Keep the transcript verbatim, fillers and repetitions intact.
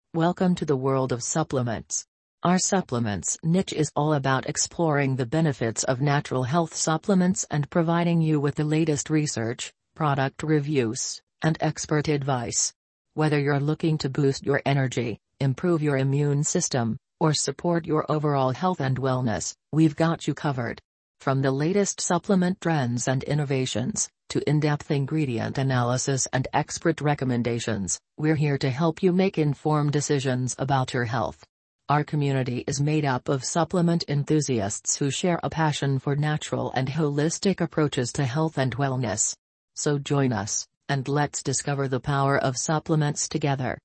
Welcome to the world of supplements. Our supplements niche is all about exploring the benefits of natural health supplements and providing you with the latest research, product reviews, and expert advice. Whether you're looking to boost your energy, improve your immune system, or support your overall health and wellness, we've got you covered. From the latest supplement trends and innovations, to in-depth ingredient analysis and expert recommendations, we're here to help you make informed decisions about your health. Our community is made up of supplement enthusiasts who share a passion for natural and holistic approaches to health and wellness. So join us, and let's discover the power of supplements together.